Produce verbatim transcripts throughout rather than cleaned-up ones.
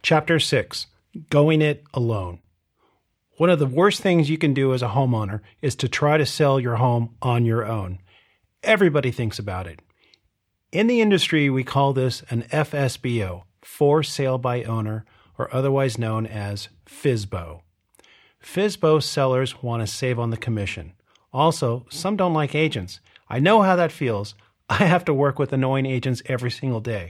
Chapter six, Going It Alone. One of the worst things you can do as a homeowner is to try to sell your home on your own. Everybody thinks about it. In the industry, we call this an F S B O, for sale by owner, or otherwise known as F S B O. F S B O sellers want to save on the commission. Also, some don't like agents. I know how that feels. I have to work with annoying agents every single day.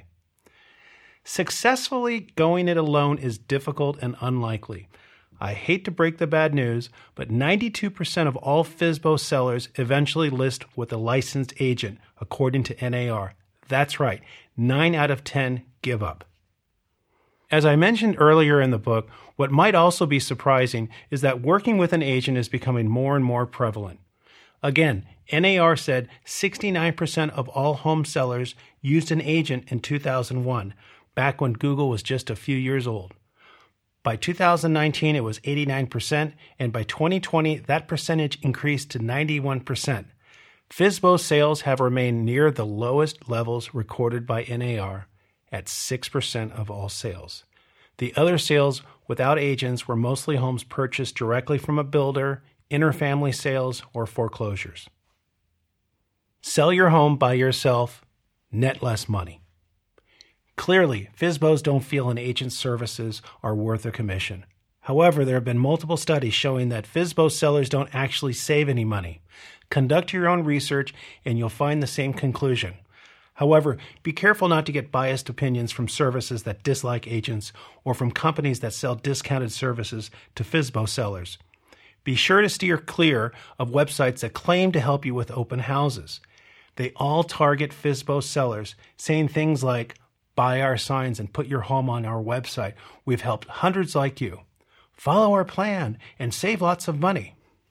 Successfully going it alone is difficult and unlikely. I hate to break the bad news, but ninety-two percent of all F S B O sellers eventually list with a licensed agent, according to N A R. That's right, nine out of ten give up. As I mentioned earlier in the book, what might also be surprising is that working with an agent is becoming more and more prevalent. Again, N A R said sixty-nine percent of all home sellers used an agent in two thousand one, back when Google was just a few years old. By two thousand nineteen, it was eighty-nine percent, and by twenty twenty, that percentage increased to ninety-one percent. F S B O sales have remained near the lowest levels recorded by N A R, at six percent of all sales. The other sales without agents were mostly homes purchased directly from a builder, interfamily sales, or foreclosures. Sell your home by yourself, net less money. Clearly, F S B Os don't feel an agent's services are worth a commission. However, there have been multiple studies showing that F S B O sellers don't actually save any money. Conduct your own research and you'll find the same conclusion. However, be careful not to get biased opinions from services that dislike agents or from companies that sell discounted services to F S B O sellers. Be sure to steer clear of websites that claim to help you with open houses. They all target F S B O sellers, saying things like, "Buy our signs and put your home on our website. We've helped hundreds like you. Follow our plan and save lots of money."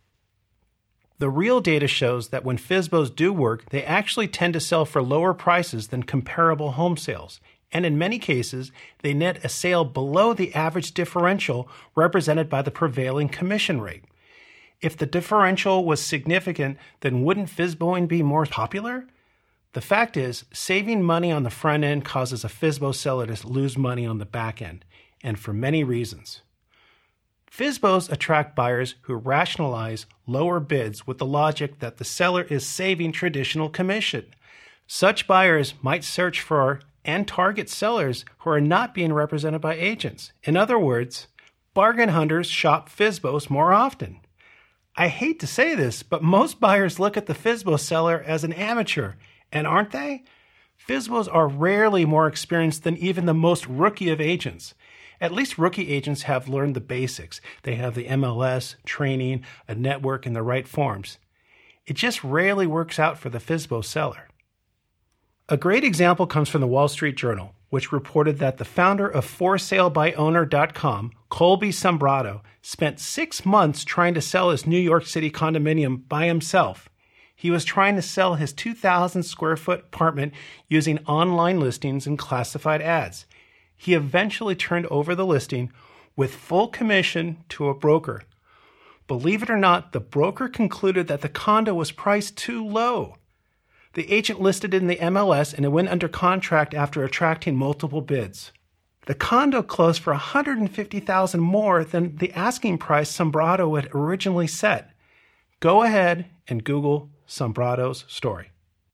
The real data shows that when F S B Os do work, they actually tend to sell for lower prices than comparable home sales. And in many cases, they net a sale below the average differential represented by the prevailing commission rate. If the differential was significant, then wouldn't FSBOing be more popular? The fact is, saving money on the front end causes a F S B O seller to lose money on the back end, and for many reasons. F S B Os attract buyers who rationalize lower bids with the logic that the seller is saving traditional commission. Such buyers might search for and target sellers who are not being represented by agents. In other words, bargain hunters shop F S B Os more often. I hate to say this, but most buyers look at the F S B O seller as an amateur, and aren't they? F S B Os are rarely more experienced than even the most rookie of agents. At least rookie agents have learned the basics. They have the M L S, training, a network, and the right forms. It just rarely works out for the F S B O seller. A great example comes from the Wall Street Journal, which reported that the founder of for sale by owner dot com, Colby Sombrado, spent six months trying to sell his New York City condominium by himself. He was trying to sell his two thousand square foot apartment using online listings and classified ads. He eventually turned over the listing with full commission to a broker. Believe it or not, the broker concluded that the condo was priced too low. The agent listed it in the M L S and it went under contract after attracting multiple bids. The condo closed for one hundred fifty thousand dollars more than the asking price Sombrado had originally set. Go ahead and Google Sombrado's story.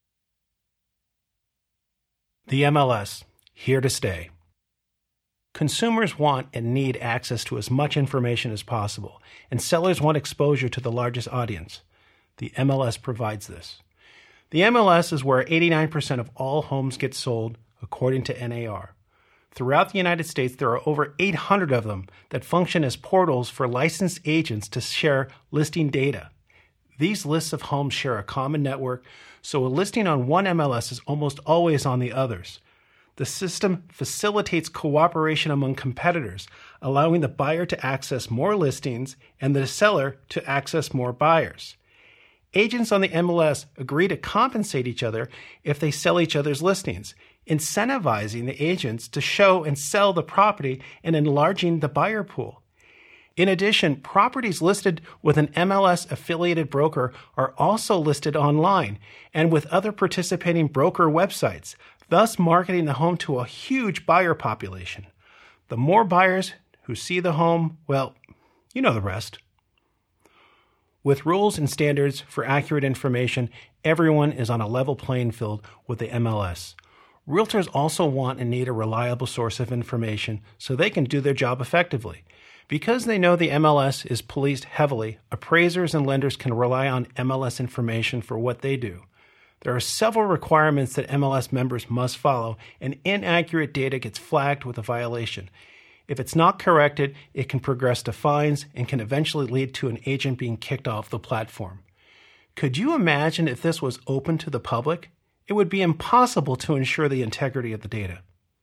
The M L S, here to stay. Consumers want and need access to as much information as possible, and sellers want exposure to the largest audience. The M L S provides this. The M L S is where eighty-nine percent of all homes get sold, according to N A R. Throughout the United States, there are over eight hundred of them that function as portals for licensed agents to share listing data. These lists of homes share a common network, so a listing on one M L S is almost always on the others. The system facilitates cooperation among competitors, allowing the buyer to access more listings and the seller to access more buyers. Agents on the M L S agree to compensate each other if they sell each other's listings, incentivizing the agents to show and sell the property and enlarging the buyer pool. In addition, properties listed with an M L S-affiliated broker are also listed online and with other participating broker websites, thus marketing the home to a huge buyer population. The more buyers who see the home, well, you know the rest. With rules and standards for accurate information, everyone is on a level playing field with the M L S. Realtors also want and need a reliable source of information so they can do their job effectively. Because they know the M L S is policed heavily, appraisers and lenders can rely on M L S information for what they do. There are several requirements that M L S members must follow, and inaccurate data gets flagged with a violation. If it's not corrected, it can progress to fines and can eventually lead to an agent being kicked off the platform. Could you imagine if this was open to the public? It would be impossible to ensure the integrity of the data.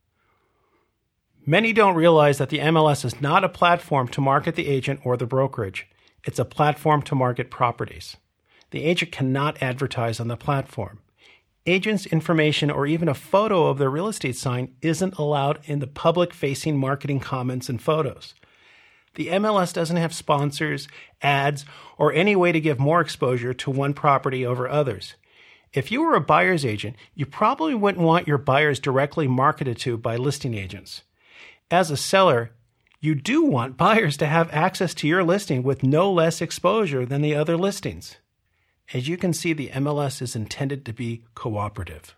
Many don't realize that the M L S is not a platform to market the agent or the brokerage. It's a platform to market properties. The agent cannot advertise on the platform. Agents' information or even a photo of their real estate sign isn't allowed in the public-facing marketing comments and photos. The M L S doesn't have sponsors, ads, or any way to give more exposure to one property over others. If you were a buyer's agent, you probably wouldn't want your buyers directly marketed to by listing agents. As a seller, you do want buyers to have access to your listing with no less exposure than the other listings. As you can see, the M L S is intended to be cooperative.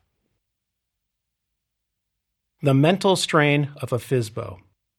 The mental strain of a F S B O.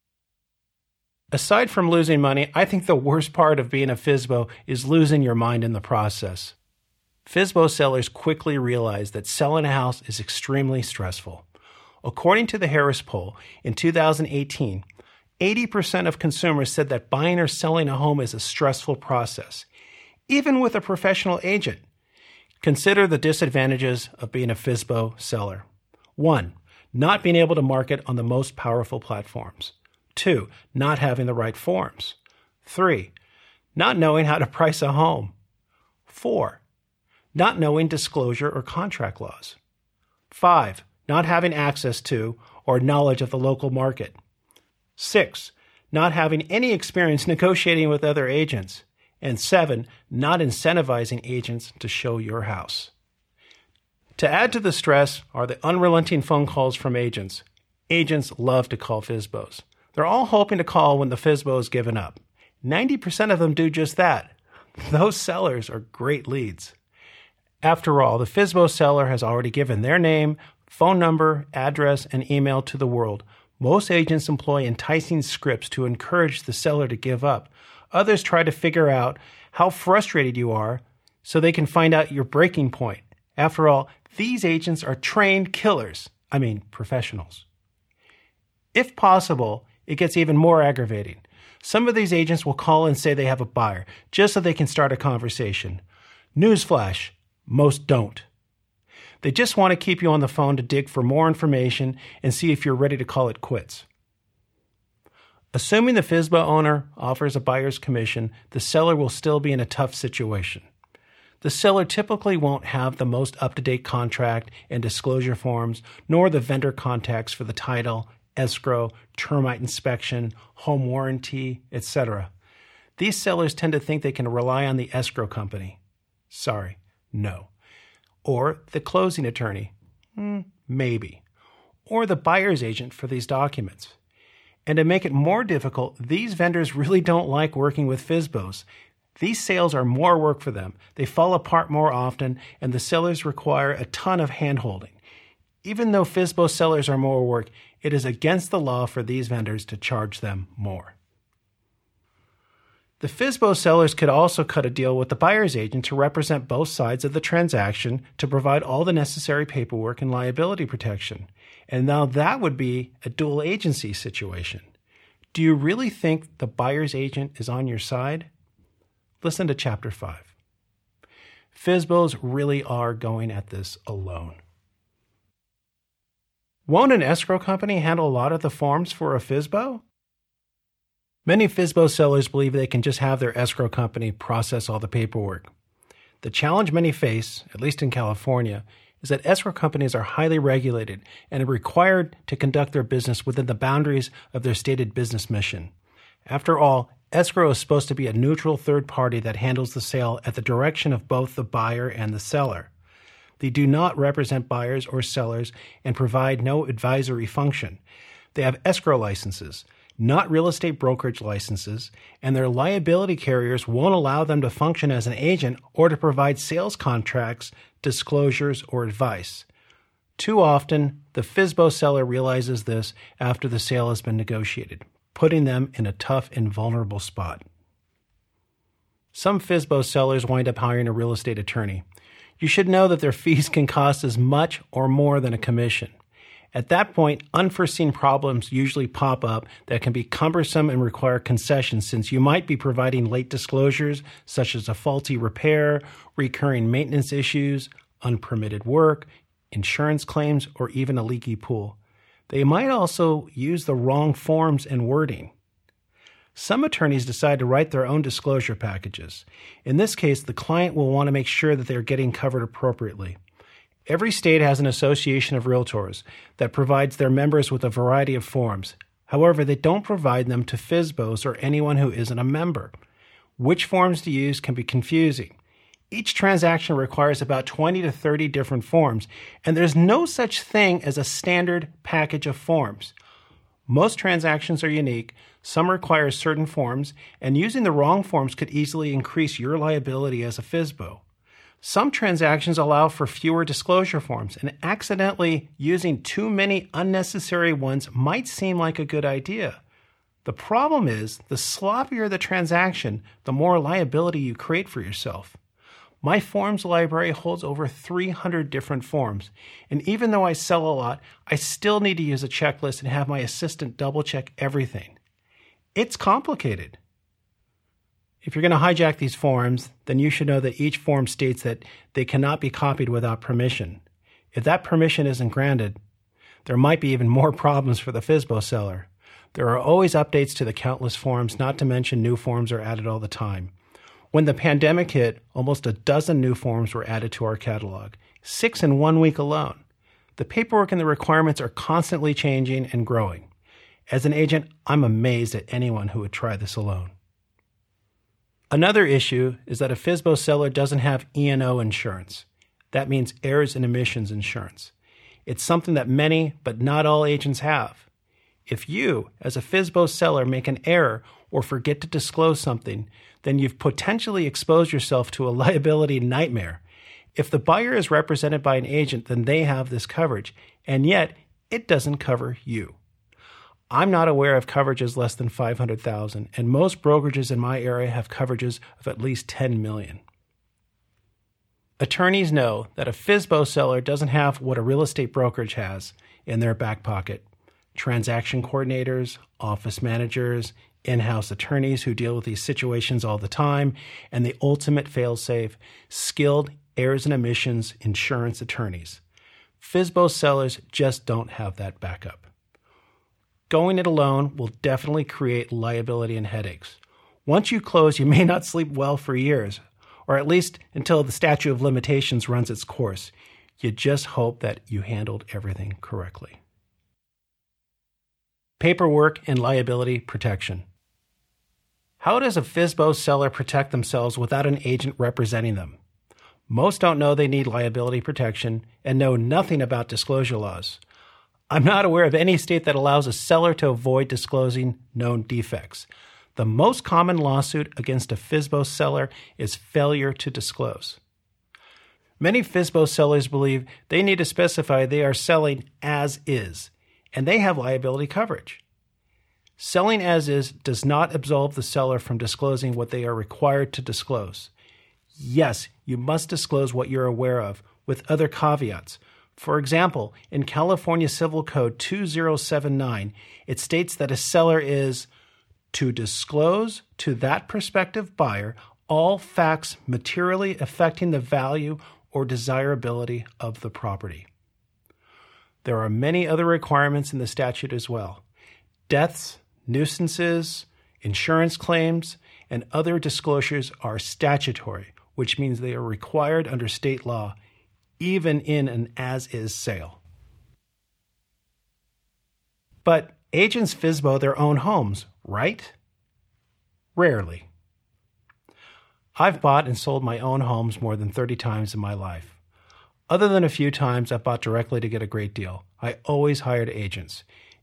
Aside from losing money, I think the worst part of being a F S B O is losing your mind in the process. F S B O sellers quickly realize that selling a house is extremely stressful. According to the Harris Poll, in two thousand eighteen, eighty percent of consumers said that buying or selling a home is a stressful process, even with a professional agent. Consider the disadvantages of being a F S B O seller. One, not being able to market on the most powerful platforms. Two, not having the right forms. Three, not knowing how to price a home. Four, not knowing disclosure or contract laws. Five, not having access to or knowledge of the local market. Six, not having any experience negotiating with other agents. And seven, not incentivizing agents to show your house. To add to the stress are the unrelenting phone calls from agents. Agents love to call F S B Os. They're all hoping to call when the F S B O is given up. ninety percent of them do just that. Those sellers are great leads. After all, the F S B O seller has already given their name, phone number, address, and email to the world. Most agents employ enticing scripts to encourage the seller to give up. Others try to figure out how frustrated you are so they can find out your breaking point. After all, these agents are trained killers. I mean, professionals. If possible, it gets even more aggravating. Some of these agents will call and say they have a buyer just so they can start a conversation. Newsflash, most don't. They just want to keep you on the phone to dig for more information and see if you're ready to call it quits. Assuming the F S B O owner offers a buyer's commission, the seller will still be in a tough situation. The seller typically won't have the most up-to-date contract and disclosure forms, nor the vendor contacts for the title, escrow, termite inspection, home warranty, et cetera. These sellers tend to think they can rely on the escrow company. Sorry, no. Or the closing attorney. Hmm, maybe. Or the buyer's agent for these documents. And to make it more difficult, these vendors really don't like working with F S B Os. These sales are more work for them. They fall apart more often, and the sellers require a ton of hand-holding. Even though F S B O sellers are more work, it is against the law for these vendors to charge them more. The F S B O sellers could also cut a deal with the buyer's agent to represent both sides of the transaction to provide all the necessary paperwork and liability protection. And now that would be a dual agency situation. Do you really think the buyer's agent is on your side? Listen to Chapter five. F S B Os really are going at this alone. Won't an escrow company handle a lot of the forms for a F S B O? Many F S B O sellers believe they can just have their escrow company process all the paperwork. The challenge many face, at least in California, is that escrow companies are highly regulated and are required to conduct their business within the boundaries of their stated business mission. After all, escrow is supposed to be a neutral third party that handles the sale at the direction of both the buyer and the seller. They do not represent buyers or sellers and provide no advisory function. They have escrow licenses. not real estate brokerage licenses, and their liability carriers won't allow them to function as an agent or to provide sales contracts, disclosures, or advice. Too often, the F S B O seller realizes this after the sale has been negotiated, putting them in a tough and vulnerable spot. Some F S B O sellers wind up hiring a real estate attorney. You should know that their fees can cost as much or more than a commission. At that point, unforeseen problems usually pop up that can be cumbersome and require concessions, since you might be providing late disclosures such as a faulty repair, recurring maintenance issues, unpermitted work, insurance claims, or even a leaky pool. They might also use the wrong forms and wording. Some attorneys decide to write their own disclosure packages. In this case, the client will want to make sure that they are getting covered appropriately. Every state has an association of realtors that provides their members with a variety of forms. However, they don't provide them to F S B Os or anyone who isn't a member. Which forms to use can be confusing. Each transaction requires about twenty to thirty different forms, and there's no such thing as a standard package of forms. Most transactions are unique, some require certain forms, and using the wrong forms could easily increase your liability as a F S B O. Some transactions allow for fewer disclosure forms, and accidentally using too many unnecessary ones might seem like a good idea. The problem is, the sloppier the transaction, the more liability you create for yourself. My forms library holds over three hundred different forms, and even though I sell a lot, I still need to use a checklist and have my assistant double-check everything. It's complicated. If you're going to hijack these forms, then you should know that each form states that they cannot be copied without permission. If that permission isn't granted, there might be even more problems for the F S B O seller. There are always updates to the countless forms, not to mention new forms are added all the time. When the pandemic hit, almost a dozen new forms were added to our catalog, six in one week alone. The paperwork and the requirements are constantly changing and growing. As an agent, I'm amazed at anyone who would try this alone. Another issue is that a F S B O seller doesn't have E and O insurance. That means errors and omissions insurance. It's something that many, but not all agents have. If you, as a F S B O seller, make an error or forget to disclose something, then you've potentially exposed yourself to a liability nightmare. If the buyer is represented by an agent, then they have this coverage, and yet it doesn't cover you. I'm not aware of coverages less than five hundred thousand dollars, and most brokerages in my area have coverages of at least ten million dollars. Attorneys know that a F S B O seller doesn't have what a real estate brokerage has in their back pocket. Transaction coordinators, office managers, in-house attorneys who deal with these situations all the time, and the ultimate fail-safe, skilled errors and omissions insurance attorneys. F S B O sellers just don't have that backup. Going it alone will definitely create liability and headaches. Once you close, you may not sleep well for years, or at least until the statute of limitations runs its course. You just hope that you handled everything correctly. Paperwork and liability protection. How does a F S B O seller protect themselves without an agent representing them? Most don't know they need liability protection and know nothing about disclosure laws. I'm not aware of any state that allows a seller to avoid disclosing known defects. The most common lawsuit against a F S B O seller is failure to disclose. Many F S B O sellers believe they need to specify they are selling as is, and they have liability coverage. Selling as is does not absolve the seller from disclosing what they are required to disclose. Yes, you must disclose what you're aware of, with other caveats. For example, in California Civil Code two thousand seventy-nine, it states that a seller is to disclose to that prospective buyer all facts materially affecting the value or desirability of the property. There are many other requirements in the statute as well. Deaths, nuisances, insurance claims, and other disclosures are statutory, which means they are required under state law, even in an as-is sale. But agents F S B O their own homes, right? Rarely. I've bought and sold my own homes more than thirty times in my life. Other than a few times I've bought directly to get a great deal, I always hired agents.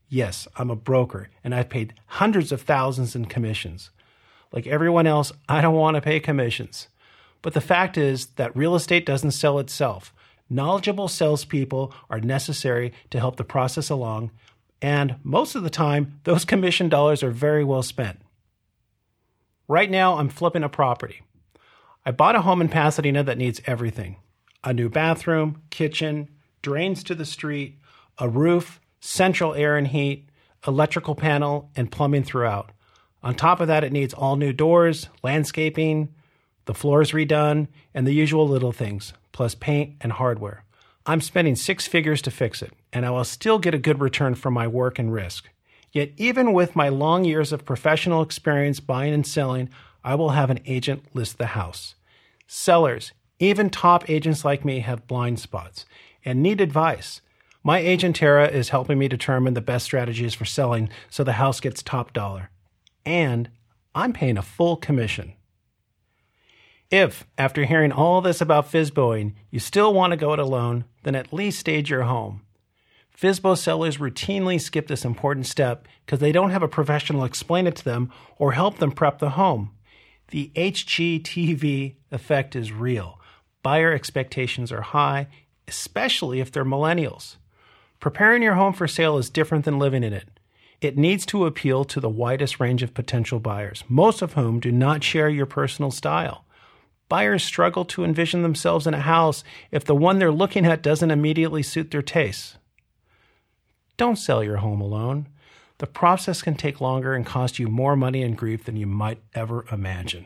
Yes, I'm a broker, and I've paid hundreds of thousands in commissions. Like everyone else, I don't want to pay commissions. But the fact is that real estate doesn't sell itself. Knowledgeable salespeople are necessary to help the process along, and most of the time, those commission dollars are very well spent. Right now, I'm flipping a property. I bought a home in Pasadena that needs everything. A new bathroom, kitchen, drains to the street, a roof, central air and heat, electrical panel, and plumbing throughout. On top of that, it needs all new doors, landscaping, the floors redone, and the usual little things, plus paint and hardware. I'm spending six figures to fix it, and I will still get a good return for my work and risk. Yet even with my long years of professional experience buying and selling, I will have an agent list the house. Sellers, even top agents like me, have blind spots and need advice. My agent Tara is helping me determine the best strategies for selling so the house gets top dollar. And I'm paying a full commission. If, after hearing all this about FSBOing, you still want to go it alone, then at least stage your home. F S B O sellers routinely skip this important step because they don't have a professional explain it to them or help them prep the home. The H G T V effect is real. Buyer expectations are high, especially if they're millennials. Preparing your home for sale is different than living in it. It needs to appeal to the widest range of potential buyers, most of whom do not share your personal style. Buyers struggle to envision themselves in a house if the one they're looking at doesn't immediately suit their tastes. Don't sell your home alone. The process can take longer and cost you more money and grief than you might ever imagine.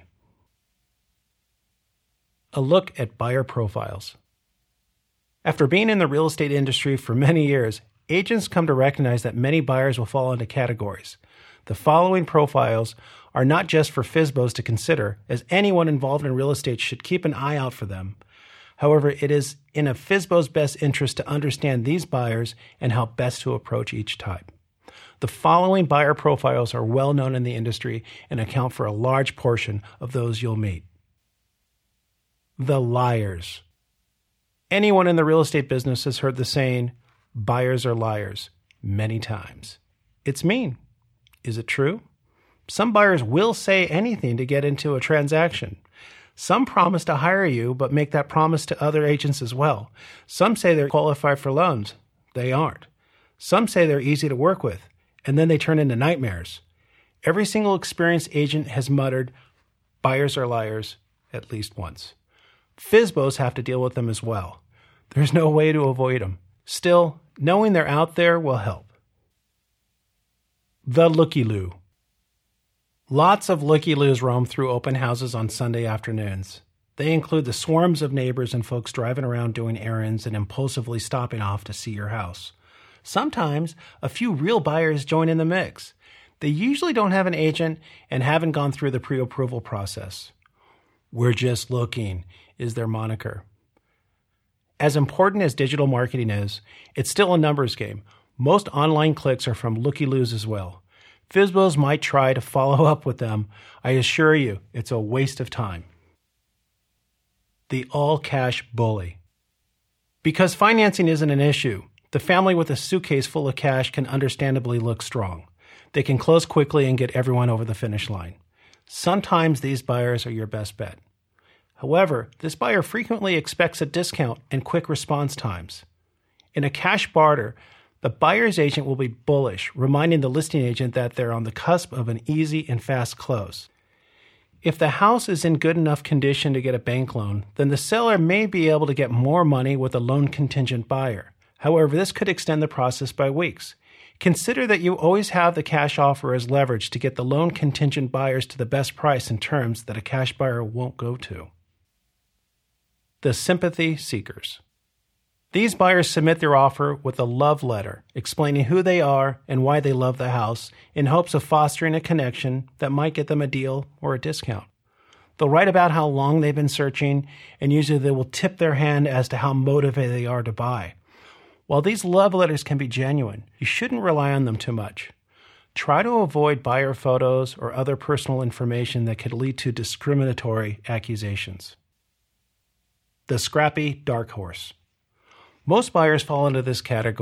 A look at buyer profiles. After being in the real estate industry for many years, agents come to recognize that many buyers will fall into categories. The following profiles are not just for F S B Os to consider, as anyone involved in real estate should keep an eye out for them. However, it is in a F S B O's best interest to understand these buyers and how best to approach each type. The following buyer profiles are well known in the industry and account for a large portion of those you'll meet. The liars. Anyone in the real estate business has heard the saying, buyers are liars, many times. It's mean. Is it true? Some buyers will say anything to get into a transaction. Some promise to hire you, but make that promise to other agents as well. Some say they're qualified for loans. They aren't. Some say they're easy to work with, and then they turn into nightmares. Every single experienced agent has muttered, buyers are liars, at least once. F S B Os have to deal with them as well. There's no way to avoid them. Still, knowing they're out there will help. The looky-loo. Lots of looky-loos roam through open houses on Sunday afternoons. They include the swarms of neighbors and folks driving around doing errands and impulsively stopping off to see your house. Sometimes, a few real buyers join in the mix. They usually don't have an agent and haven't gone through the pre-approval process. We're just looking, is their moniker. As important as digital marketing is, it's still a numbers game. Most online clicks are from looky-loos as well. F S B Os might try to follow up with them. I assure you, it's a waste of time. The all-cash bully. Because financing isn't an issue, the family with a suitcase full of cash can understandably look strong. They can close quickly and get everyone over the finish line. Sometimes these buyers are your best bet. However, this buyer frequently expects a discount and quick response times. In a cash barter, the buyer's agent will be bullish, reminding the listing agent that they're on the cusp of an easy and fast close. If the house is in good enough condition to get a bank loan, then the seller may be able to get more money with a loan contingent buyer. However, this could extend the process by weeks. Consider that you always have the cash offer as leverage to get the loan contingent buyers to the best price and terms that a cash buyer won't go to. The sympathy seekers. These buyers submit their offer with a love letter explaining who they are and why they love the house in hopes of fostering a connection that might get them a deal or a discount. They'll write about how long they've been searching, and usually they will tip their hand as to how motivated they are to buy. While these love letters can be genuine, you shouldn't rely on them too much. Try to avoid buyer photos or other personal information that could lead to discriminatory accusations. The scrappy dark horse. Most buyers fall into this category.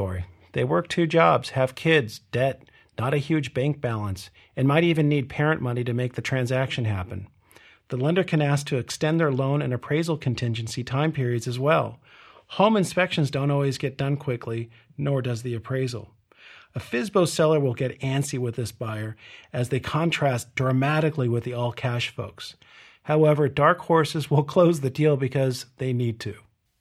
They work two jobs, have kids, debt, not a huge bank balance, and might even need parent money to make the transaction happen. The lender can ask to extend their loan and appraisal contingency time periods as well. Home inspections don't always get done quickly, nor does the appraisal. A F S B O seller will get antsy with this buyer as they contrast dramatically with the all-cash folks. However, dark horses will close the deal because they need to.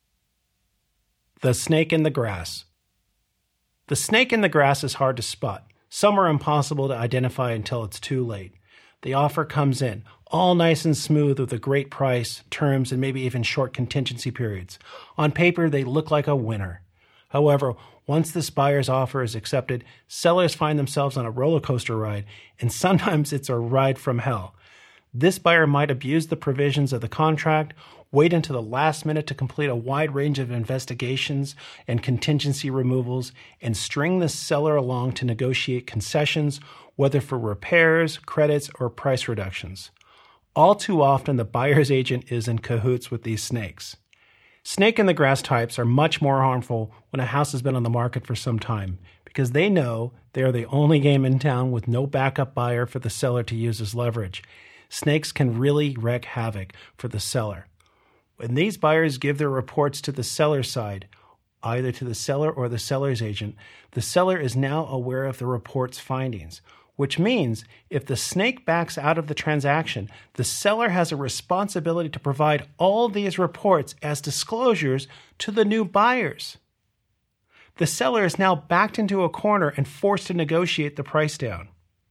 The snake in the grass. The snake in the grass is hard to spot. Some are impossible to identify until it's too late. The offer comes in, all nice and smooth with a great price, terms, and maybe even short contingency periods. On paper, they look like a winner. However, once this buyer's offer is accepted, sellers find themselves on a roller coaster ride, and sometimes it's a ride from hell. This buyer might abuse the provisions of the contract, wait until the last minute to complete a wide range of investigations and contingency removals, and string the seller along to negotiate concessions, whether for repairs, credits, or price reductions. All too often, the buyer's agent is in cahoots with these snakes. Snake in the grass types are much more harmful when a house has been on the market for some time because they know they are the only game in town with no backup buyer for the seller to use as leverage. Snakes can really wreak havoc for the seller. When these buyers give their reports to the seller's side, either to the seller or the seller's agent, the seller is now aware of the report's findings, which means if the snake backs out of the transaction, the seller has a responsibility to provide all these reports as disclosures to the new buyers. The seller is now backed into a corner and forced to negotiate the price down.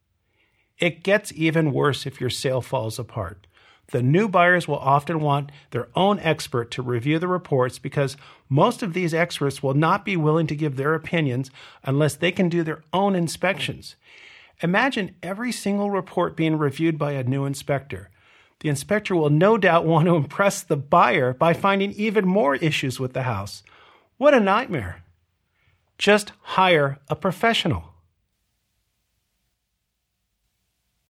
It gets even worse if your sale falls apart. The new buyers will often want their own expert to review the reports because most of these experts will not be willing to give their opinions unless they can do their own inspections. Imagine every single report being reviewed by a new inspector. The inspector will no doubt want to impress the buyer by finding even more issues with the house. What a nightmare. Just hire a professional.